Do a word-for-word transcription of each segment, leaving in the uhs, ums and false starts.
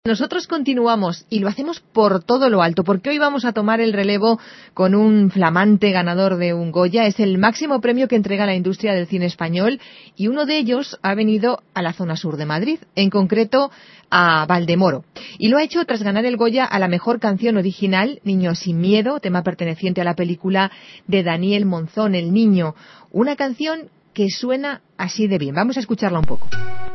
Nosotros continuamos y lo hacemos por todo lo alto, porque hoy vamos a tomar el relevo con un flamante ganador de un Goya. Es el máximo premio que entrega la industria del cine español y uno de ellos ha venido a la zona sur de Madrid, en concreto a Valdemoro. Y lo ha hecho tras ganar el Goya a la mejor canción original, Niño sin miedo, tema perteneciente a la película de Daniel Monzón, El Niño. Una canción que suena así de bien. Vamos a escucharla un poco.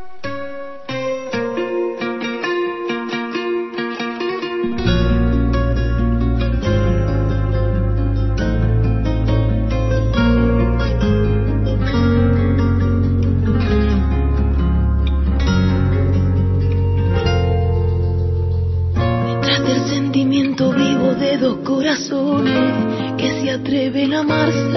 Que se atreven a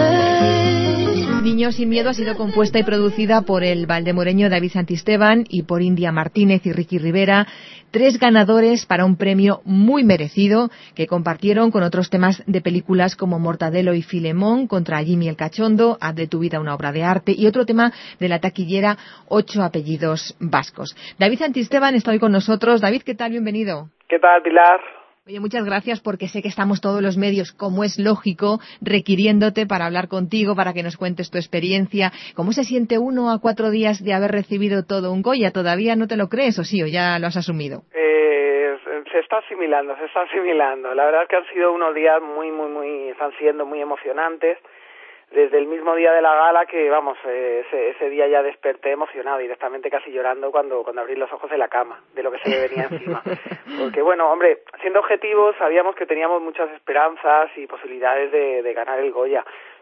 amarse. Niño sin miedo ha sido compuesta y producida por el valdemoreño David Santisteban y por India Martínez y Ricky Rivera, tres ganadores para un premio muy merecido que compartieron con otros temas de películas como Mortadelo y Filemón, Contra Jimmy el Cachondo, Haz de tu vida una obra de arte y otro tema de la taquillera Ocho apellidos vascos. David Santisteban está hoy con nosotros. David, ¿qué tal? Bienvenido. ¿Qué tal, Pilar? Oye, muchas gracias porque sé que estamos todos los medios, como es lógico, requiriéndote para hablar contigo, para que nos cuentes tu experiencia. ¿Cómo se siente uno a cuatro días de haber recibido todo un Goya? ¿Todavía no te lo crees o sí, o ya lo has asumido? Eh, se está asimilando, se está asimilando. La verdad es que han sido unos días muy, muy, muy, están siendo muy emocionantes. Desde el mismo día de la gala que, vamos, eh, ese, ese día ya desperté emocionado, directamente casi llorando cuando, cuando abrí los ojos de la cama, de lo que se me venía encima. Porque, bueno, hombre, siendo objetivos, sabíamos que teníamos muchas esperanzas y posibilidades de, de ganar el Goya.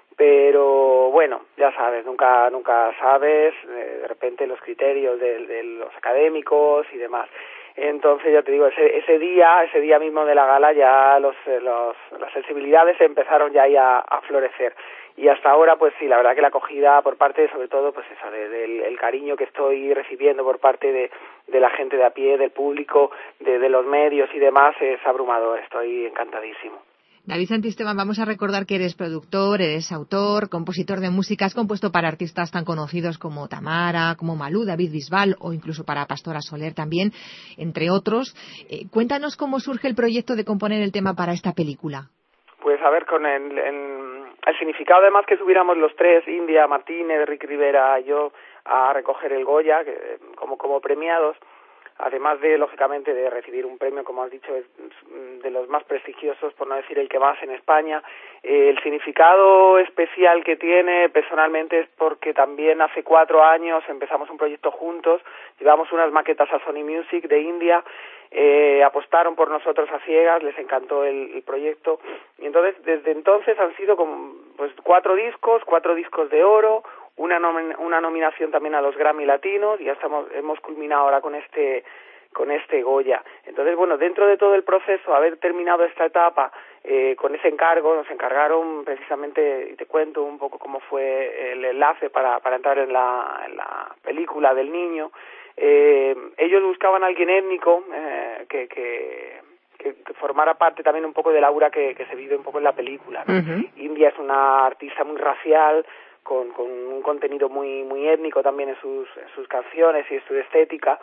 Pero, bueno, ya sabes, nunca nunca sabes, eh, de repente los criterios de, de los académicos y demás. Entonces, ya te digo, ese, ese día, ese día mismo de la gala, ya los, los, las sensibilidades empezaron ya ahí a, a florecer. Y hasta ahora, pues sí, la verdad que la acogida por parte, sobre todo, pues eso, del de, de, el cariño que estoy recibiendo por parte de, de la gente de a pie, del público, de, de los medios y demás, es abrumador. Estoy encantadísimo. David Santisteban, vamos a recordar que eres productor, eres autor, compositor de música, has compuesto para artistas tan conocidos como Tamara, como Malú, David Bisbal o incluso para Pastora Soler también, entre otros. Eh, cuéntanos cómo surge el proyecto de componer el tema para esta película. Pues a ver, con el, el, el significado además que subiéramos los tres, India Martínez, Ricky Rivera y yo, a recoger el Goya que, como, como premiados, además de, lógicamente, de recibir un premio, como has dicho, es de los más prestigiosos, por no decir el que más en España. Eh, el significado especial que tiene, personalmente, es porque también hace cuatro años empezamos un proyecto juntos, llevamos unas maquetas a Sony Music de India, eh, apostaron por nosotros a ciegas, les encantó el, el proyecto, y entonces, desde entonces han sido como, pues, cuatro discos, cuatro discos de oro, una nomin- una nominación también a los Grammy Latinos y ya estamos hemos culminado ahora con este con este Goya. Entonces, bueno, dentro de todo el proceso, haber terminado esta etapa eh, con ese encargo, nos encargaron precisamente, y te cuento un poco cómo fue el enlace para para entrar en la, en la película del niño. Eh, ellos buscaban a alguien étnico eh, que, que Que, que formara parte también un poco del aura que, que se vive un poco en la película, ¿no? Uh-huh. India es una artista muy racial, con, con un contenido muy muy étnico también en sus, en sus canciones y en su estética,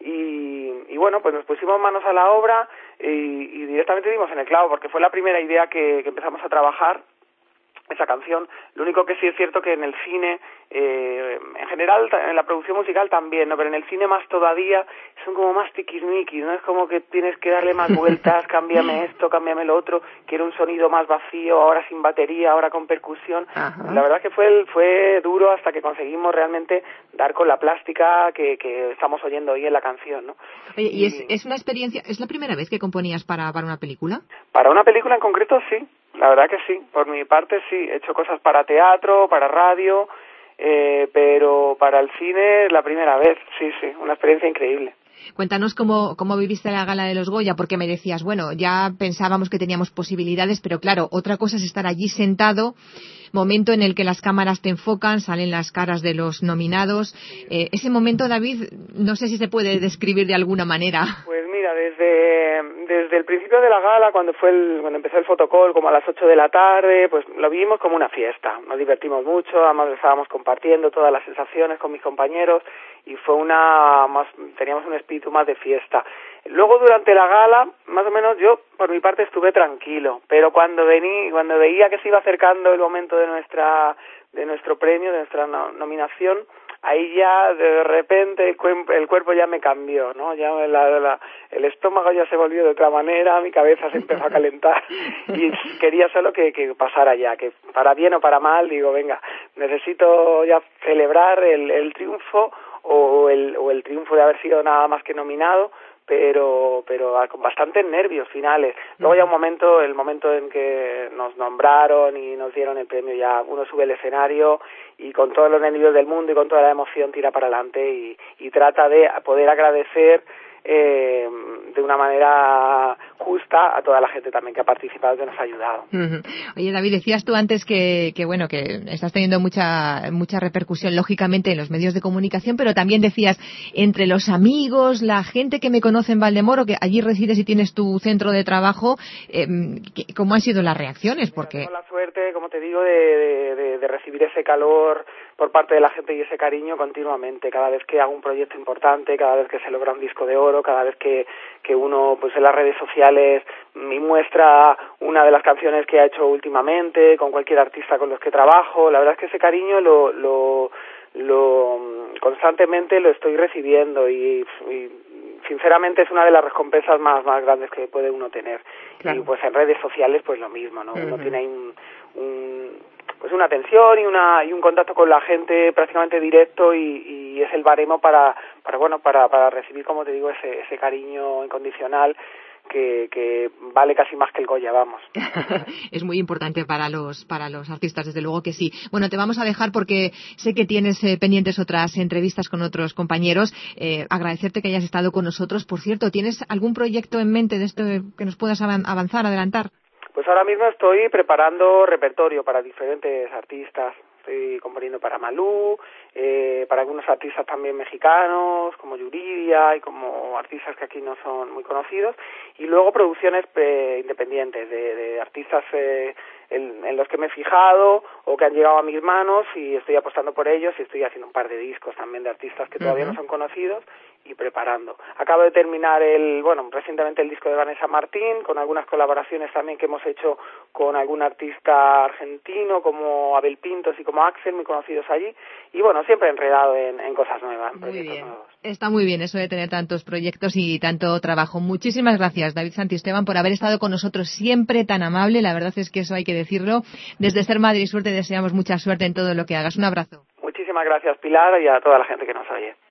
y, y bueno, pues nos pusimos manos a la obra y, y directamente dimos en el clavo, porque fue la primera idea que, que empezamos a trabajar, esa canción. Lo único que sí es cierto que en el cine, eh, en general, en la producción musical también, ¿no? Pero en el cine más todavía, son como más tiquismiquis, ¿no? Es como que tienes que darle más vueltas, cámbiame esto, cámbiame lo otro, quiero un sonido más vacío, ahora sin batería, ahora con percusión. Ajá. La verdad que fue fue duro hasta que conseguimos realmente dar con la plástica que, que estamos oyendo hoy en la canción, ¿no? Oye, ¿y, y es, es una experiencia, es la primera vez que componías para, para una película? Para una película en concreto, sí. La verdad que sí, por mi parte sí, he hecho cosas para teatro, para radio, eh, pero para el cine es la primera vez, sí, sí, una experiencia increíble. Cuéntanos cómo, cómo viviste la gala de los Goya, porque me decías, bueno, ya pensábamos que teníamos posibilidades, pero claro, otra cosa es estar allí sentado, momento en el que las cámaras te enfocan, salen las caras de los nominados. Eh, ese momento, David, no sé si se puede describir de alguna manera. Pues mira, desde, desde el principio de la gala, cuando fue el, cuando empezó el fotocall, como a las ocho de la tarde, pues lo vivimos como una fiesta. Nos divertimos mucho, además estábamos compartiendo todas las sensaciones con mis compañeros y fue una, más, teníamos un espíritu más de fiesta. Luego durante la gala, más o menos yo por mi parte estuve tranquilo, pero cuando vení, cuando veía que se iba acercando el momento de nuestra de nuestro premio, de nuestra no, nominación, ahí ya de repente el, cuerpo, el cuerpo ya me cambió, ¿no? Ya la, la, el estómago ya se volvió de otra manera, mi cabeza se empezó a calentar y quería solo que, que pasara ya, que para bien o para mal, digo, venga, necesito ya celebrar el, el triunfo o el, o el triunfo de haber sido nada más que nominado, pero pero con bastantes nervios finales. Luego ya un momento, el momento en que nos nombraron y nos dieron el premio, ya uno sube al escenario y con todos los nervios del mundo y con toda la emoción tira para adelante y, y trata de poder agradecer eh, de una manera justa a toda la gente también que ha participado, que nos ha ayudado. Uh-huh. Oye, David, decías tú antes que, que bueno, que estás teniendo mucha mucha repercusión lógicamente en los medios de comunicación, pero también decías entre los amigos, la gente que me conoce en Valdemoro, que allí resides y tienes tu centro de trabajo, eh, ¿cómo han sido las reacciones? Porque tengo la suerte, como te digo, de, de, de, de recibir ese calor por parte de la gente y ese cariño continuamente, cada vez que hago un proyecto importante, cada vez que se logra un disco de oro, cada vez que, que uno pues en las redes sociales me muestra una de las canciones que ha hecho últimamente, con cualquier artista con los que trabajo, la verdad es que ese cariño lo, lo, lo constantemente lo estoy recibiendo y, y sinceramente es una de las recompensas más, más grandes que puede uno tener. Claro. Y pues en redes sociales pues lo mismo, ¿no? Uh-huh. Uno tiene ahí un, un pues una atención y una y un contacto con la gente prácticamente directo y, y es el baremo para para bueno para para recibir, como te digo, ese ese cariño incondicional que que vale casi más que el Goya, vamos. Es muy importante para los para los artistas, desde luego que sí. Bueno, te vamos a dejar porque sé que tienes eh, pendientes otras entrevistas con otros compañeros. Eh, agradecerte que hayas estado con nosotros. Por cierto, ¿tienes algún proyecto en mente de esto que nos puedas avanzar, adelantar? Pues ahora mismo estoy preparando repertorio para diferentes artistas. Estoy componiendo para Malú, eh, para algunos artistas también mexicanos, como Yuridia y como artistas que aquí no son muy conocidos. Y luego producciones eh, independientes de, de artistas eh, en, en los que me he fijado o que han llegado a mis manos y estoy apostando por ellos y estoy haciendo un par de discos también de artistas que todavía uh-huh. no son conocidos y preparando. Acabo de terminar el, bueno, recientemente el disco de Vanessa Martín, con algunas colaboraciones también que hemos hecho con algún artista argentino como Abel Pintos y como Axel, muy conocidos allí, y bueno, siempre enredado en, en cosas nuevas, en proyectos muy bien. nuevos. Está muy bien eso de tener tantos proyectos y tanto trabajo. Muchísimas gracias, David Santisteban, por haber estado con nosotros, siempre tan amable, la verdad es que eso hay que decirlo. Desde Ser Madre y Suerte deseamos mucha suerte en todo lo que hagas. Un abrazo. Muchísimas gracias, Pilar, y a toda la gente que nos oye.